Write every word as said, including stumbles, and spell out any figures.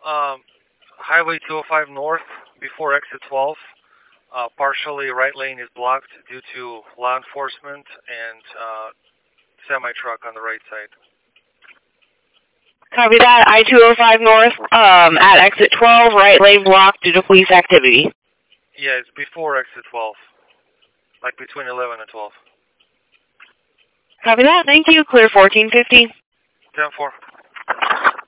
Um, Highway two oh five North before exit twelve. Uh, partially right lane is blocked due to law enforcement and uh, semi-truck on the right side. Copy that. I two oh five North um, at exit twelve, right lane blocked due to police activity. Yeah, it's before exit twelve, like between eleven and twelve. Copy that. Thank you. Clear fourteen fifty. ten four.